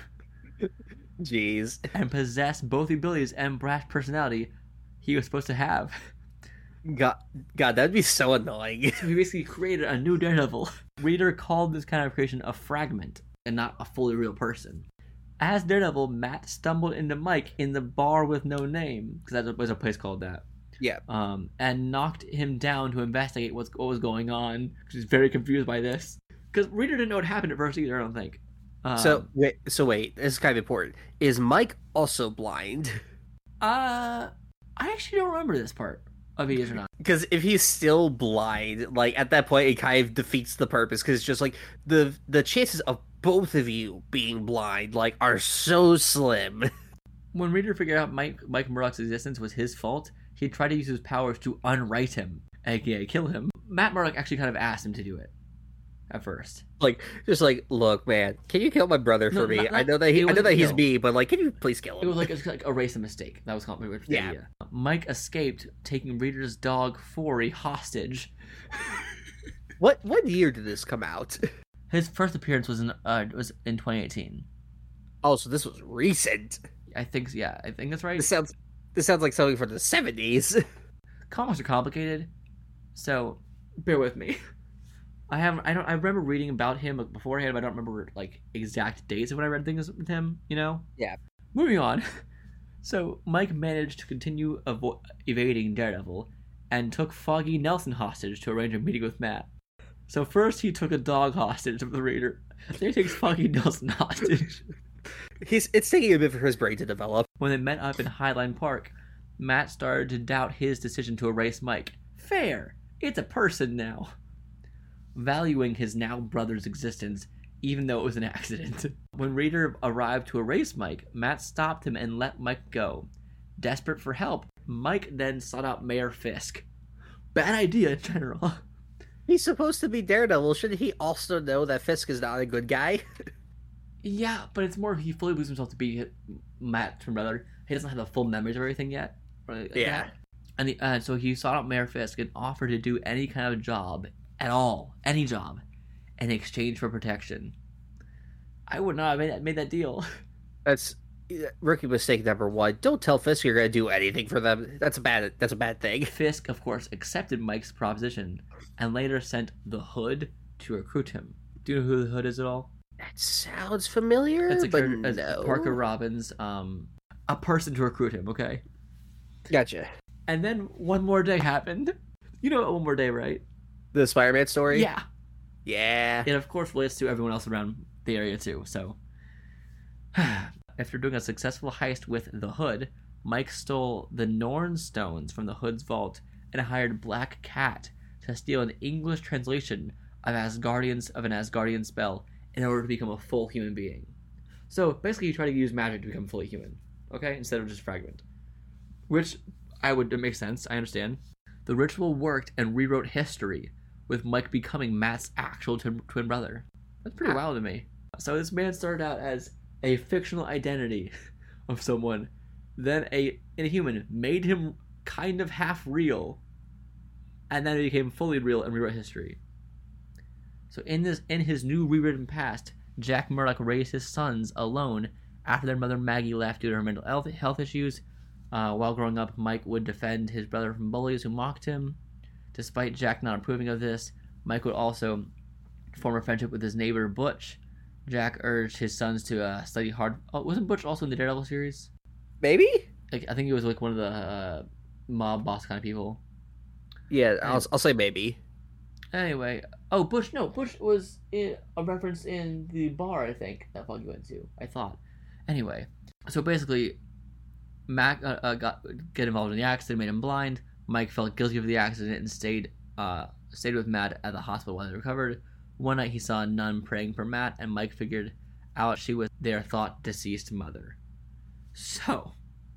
Jeez. And possessed both the abilities and brash personality he was supposed to have. God, God, that'd be so annoying. So he basically created a new Daredevil. Reader called this kind of creation a fragment, and not a fully real person. As Daredevil, Matt stumbled into Mike in the bar with no name, because that was a place called that. Yeah. Um, and knocked him down to investigate what's, what was going on, because he's very confused by this. Because Reader didn't know what happened at first either, I don't think. Um, so, wait, so wait, this is kind of important. Is Mike also blind? Uh, I actually don't remember this part. If he is or not. Because if he's still blind, like at that point, it kind of defeats the purpose. Because it's just like the the chances of both of you being blind, like, are so slim. When Reader figured out Mike Mike Murdock's existence was his fault, he tried to use his powers to unwrite him, aka kill him. Matt Murdock actually kind of asked him to do it at first. Like, just like, look, man, can you kill my brother for No, me? not- I know that he, I know wasn't that he's kill. me, but like, can you please kill him? It was like, it was like erase a mistake. That was complicated. Yeah. idea. Mike escaped, taking Reader's dog Forey hostage. What what year did this come out? His first appearance was in uh, was in twenty eighteen. Oh, so this was recent. I think yeah, I think that's right. This sounds this sounds like something from the seventies. Comics are complicated, so bear with me. I have I don't I remember reading about him beforehand, but I don't remember like exact dates of when I read things with him. You know. Yeah. Moving on. So Mike managed to continue avo- evading Daredevil, and took Foggy Nelson hostage to arrange a meeting with Matt. So first he took a dog hostage of the Reader. Then he takes Foggy Nelson hostage. He's it's taking a bit for his brain to develop. When they met up in Highline Park, Matt started to doubt his decision to erase Mike. Fair. It's a person now. Valuing his now brother's existence, even though it was an accident. When Reader arrived to erase Mike, Matt stopped him and let Mike go. Desperate for help, Mike then sought out Mayor Fisk. Bad idea in general. He's supposed to be Daredevil. Shouldn't he also know that Fisk is not a good guy? Yeah, but it's more he fully believes himself to be Matt's twin brother. He doesn't have the full memories of everything yet. Like yeah. That. And, the, and so he sought out Mayor Fisk and offered to do any kind of job at all, any job, in exchange for protection. I would not have made that, made that deal. That's rookie mistake number one. Don't tell Fisk you're going to do anything for them. That's a bad. That's a bad thing. Fisk, of course, accepted Mike's proposition and later sent the Hood to recruit him. Do you know who the Hood is at all? That sounds familiar, It's a but character, it's no. Parker Robbins, um, a person to recruit him. Okay. Gotcha. And then one more day happened. You know One More Day, right? The Spider-Man story? Yeah. Yeah. It, of course, relates to everyone else around the area, too. So, after doing a successful heist with the Hood, Mike stole the Norn stones from the Hood's vault and hired Black Cat to steal an English translation of Asgardians of an Asgardian spell in order to become a full human being. So, basically, you try to use magic to become fully human, okay? Instead of just fragment. Which, I would, it makes sense, I understand. The ritual worked and rewrote history, with Mike becoming Matt's actual twin, twin brother. That's pretty wild to me. So this man started out as a fictional identity of someone, then a inhuman, made him kind of half real, and then he became fully real and rewrote history. So in this, in his new rewritten past, Jack Murdock raised his sons alone after their mother Maggie left due to her mental health, health issues. Uh, while growing up, Mike would defend his brother from bullies who mocked him. Despite Jack not approving of this, Mike would also form a friendship with his neighbor Butch. Jack urged his sons to uh, study hard. Oh, wasn't Butch also in the Daredevil series? Maybe? Like, I think he was like one of the uh, mob boss kind of people. Yeah, I'll, I'll say maybe. Anyway, oh, Butch, no, Butch was in a reference in the bar, I think, that Foggy went to, I thought. Anyway, so basically, Mac uh, uh, got get involved in the accident, made him blind. Mike felt guilty of the accident and stayed uh, stayed with Matt at the hospital while he recovered. One night he saw a nun praying for Matt, and Mike figured out she was their thought deceased mother. So,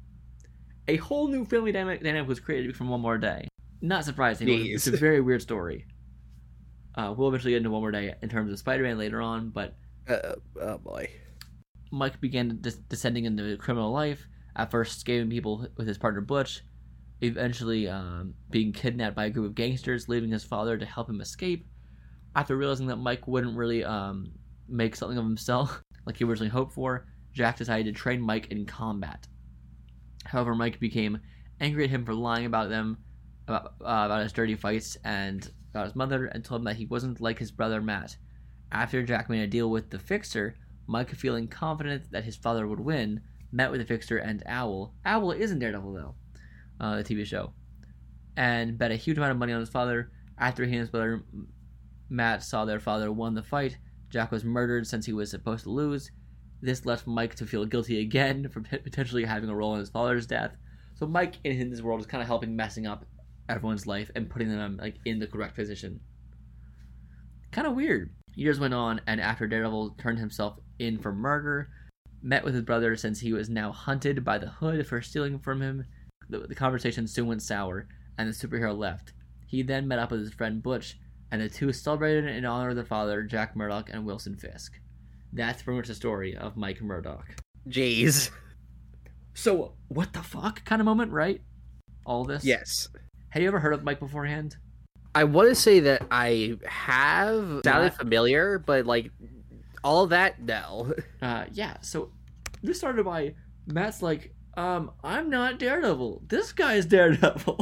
a whole new family dynamic, dynamic was created from One More Day. Not surprising. Jeez. It's a very weird story. Uh, we'll eventually get into One More Day in terms of Spider-Man later on, but Uh, oh boy. Mike began des- descending into criminal life, at first scamming people with his partner Butch, eventually um, being kidnapped by a group of gangsters, leaving his father to help him escape. After realizing that Mike wouldn't really um, make something of himself like he originally hoped for, Jack decided to train Mike in combat. However, Mike became angry at him for lying about them, about, uh, about his dirty fights, and about his mother, and told him that he wasn't like his brother Matt. After Jack made a deal with the Fixer, Mike, feeling confident that his father would win, met with the Fixer and Owl. Owl isn't Daredevil, though, uh, the T V show, and bet a huge amount of money on his father. After he and his brother Matt saw their father won the fight, Jack was murdered since he was supposed to lose. This left Mike to feel guilty again for potentially having a role in his father's death. So Mike, in this world, is kind of helping messing up everyone's life and putting them like in the correct position. Kind of weird. Years went on, and after Daredevil turned himself in for murder, met with his brother since he was now hunted by the Hood for stealing from him, the, the conversation soon went sour, and the superhero left. He then met up with his friend Butch, and the two celebrated in honor of their father, Jack Murdock and Wilson Fisk. That's pretty much the story of Mike Murdock. Jeez. So, what the fuck kind of moment, right? All this? Yes. Have you ever heard of Mike beforehand? I want to say that I have sounded familiar, but like all of that, no. Uh, yeah, so this started by Matt's like, um, I'm not Daredevil. This guy's Daredevil.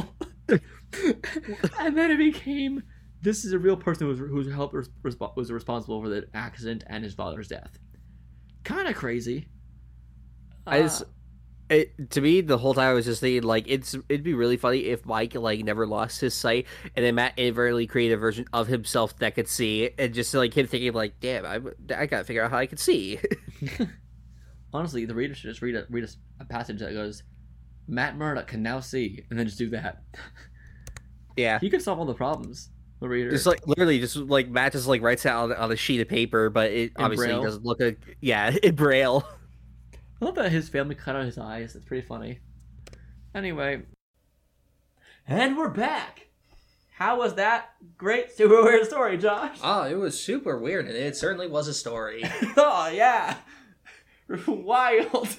And then it became, this is a real person who was, who's helped resp- was responsible for the accident and his father's death. Kind of crazy. Uh, I just, it, to me, the whole time I was just thinking, like, it's it'd be really funny if Mike, like, never lost his sight, and then Matt inadvertently created a version of himself that could see, and just, like, him thinking, like, damn, I, I gotta figure out how I can see. Honestly, the reader should just read a, read a, a passage that goes, Matt Murdock can now see, and then just do that. Yeah. He could solve all the problems. The reader. Just, like, literally, just, like, Matt just, like, writes it on, on a sheet of paper, but it In obviously Braille? doesn't look like, yeah, in Braille. I love that his family cut out his eyes. That's pretty funny. Anyway. And we're back! How was that great super weird story, Josh? Oh, it was super weird, and it certainly was a story. Oh, yeah. Wild.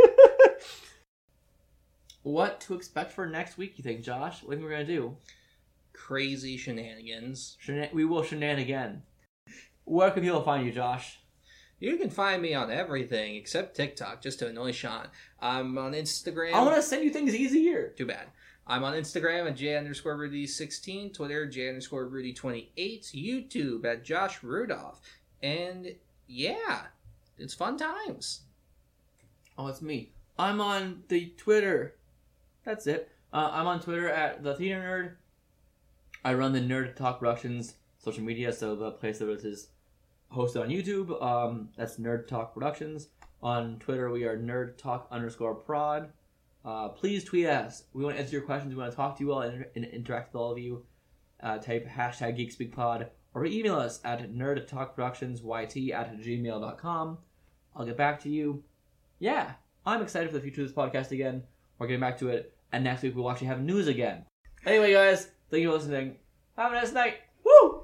What to expect for next week, you think, Josh? What do you think we're going to do? Crazy shenanigans. Shena- we will shenan again. Where can people find you, Josh? You can find me on everything except TikTok, just to annoy Sean. I'm on Instagram. I want to send you things easier. Too bad. I'm on Instagram at J underscore Rudy sixteen, Twitter J underscore Rudy twenty-eight, YouTube at Josh Rudolph. And yeah, it's fun times. Oh, it's me. I'm on the Twitter. That's it. Uh, I'm on Twitter at the Theater Nerd. I run the Nerd Talk Productions social media, so the place that it is hosted on YouTube. Um, that's Nerd Talk Productions. On Twitter, we are Nerd Talk underscore prod. Uh, please tweet us. We want to answer your questions. We want to talk to you all and, and interact with all of you. Uh, type hashtag GeekSpeakPod or email us at nerdtalkproductionsyt at gmail dot com. I'll get back to you. Yeah, I'm excited for the future of this podcast again. We're getting back to it. And next week we'll actually have news again. Anyway, guys, thank you for listening. Have a nice night. Woo!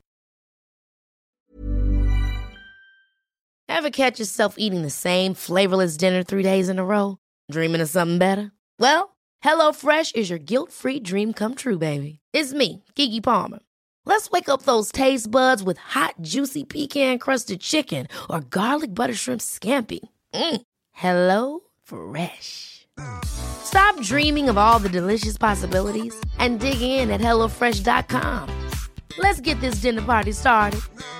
Ever catch yourself eating the same flavorless dinner three days in a row? Dreaming of something better? Well, HelloFresh is your guilt-free dream come true, baby. It's me, Keke Palmer. Let's wake up those taste buds with hot, juicy pecan-crusted chicken or garlic butter shrimp scampi. Mm. Hello Fresh. Stop dreaming of all the delicious possibilities and dig in at hello fresh dot com. Let's get this dinner party started.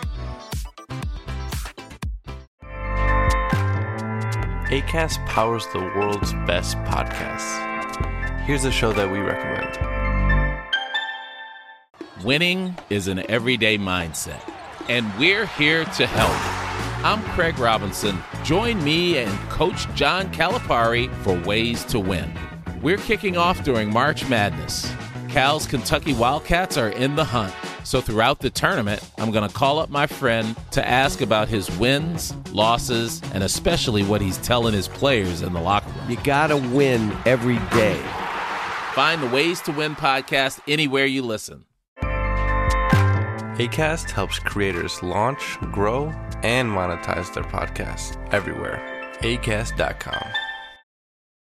Acast powers the world's best podcasts. Here's a show that we recommend. Winning is an everyday mindset, and we're here to help. I'm Craig Robinson. Join me and Coach John Calipari for Ways to Win. We're kicking off during March Madness. Cal's Kentucky Wildcats are in the hunt. So throughout the tournament, I'm going to call up my friend to ask about his wins, losses, and especially what he's telling his players in the locker room. You got to win every day. Find the Ways to Win podcast anywhere you listen. Acast helps creators launch, grow, and monetize their podcasts everywhere. acast dot com.